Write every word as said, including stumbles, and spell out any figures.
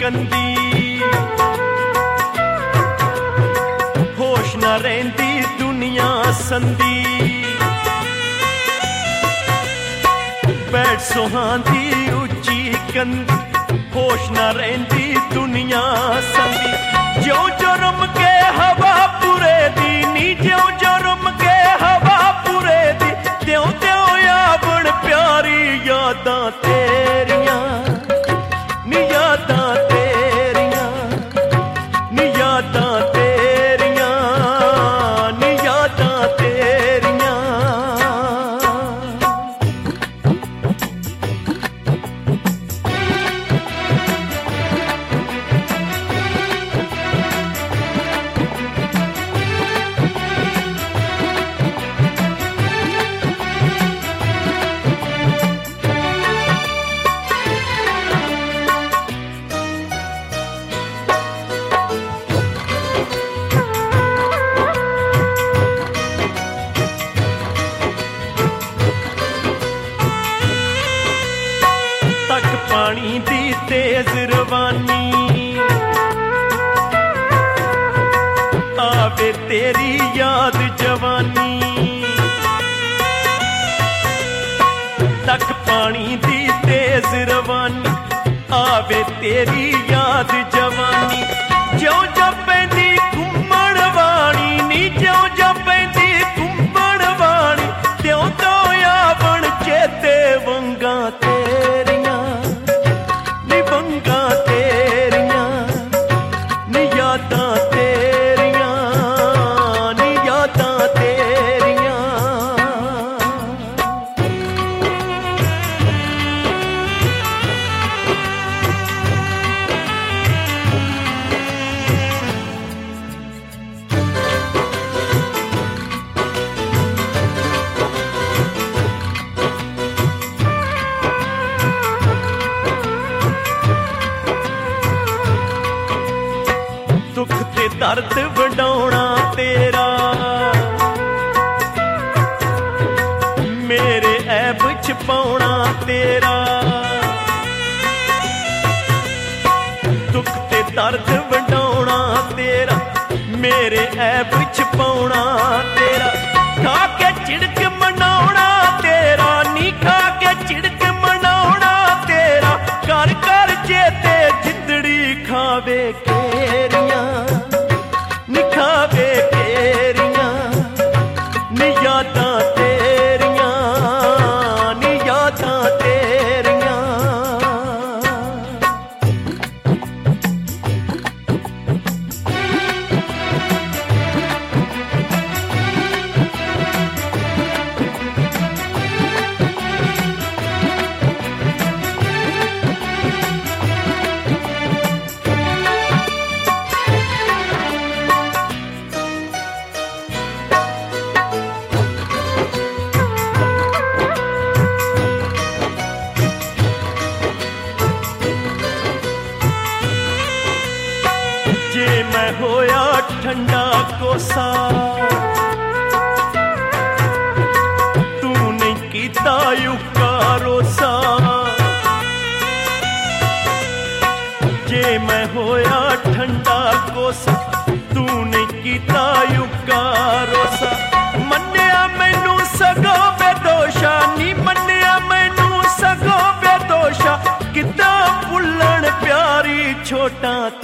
कंदी होश न रहिंदी दुनिया संदी बैठ सुहांदी उच्ची कंदी होश न रहिंदी दुनिया संदी ज्यों जुर्म के हवा पूरे दी नी ज्यों जुर्म के हवा पूरे दी त्यों त्यों यावण प्यारी यादां तेरियां नी यादां तेरियां नी यादां तेरियां नी यादां तेरियां पानी दी तेज रवानी आवे तेरी याद जवानी तक पानी दी तेज रवानी आवे तेरी याद जवानी ज्यों ज्यों पैंदी घुम्मण वाणी नी ज्यों ज्यों पैंदी घुम्मण वाणी त्यों त्यों यावण चेते वंगा तेरियां वंगा तेरियां नी यादां तेरियां नी यादां तेरियां दुख ते दर्द वंडाउणा तेरा मेरे ऐब छपाउणा तेरा दुख ते दर्द वंडाउणा तेरा मेरे ऐब छपाउणा तेरा खा के चिड़क मनाउणा तेरा नी खा के चिड़क मनाउणा तेरा कर कर चेते जिंदड़ी खावे केरियां निखावे केरियां नी यादां तेरियां नी यादां तेरियां जे मैं होया ठंडा कोसा तू नहीं कीता युका रोसा जे मैं होया ठंडा कोसा तू नहीं कीता युका रोसा मन्निया मैनू सगो बेदोशा नी मन्निया मैनू सगो बेदोशा कितना भुल्लण प्यारी छोटा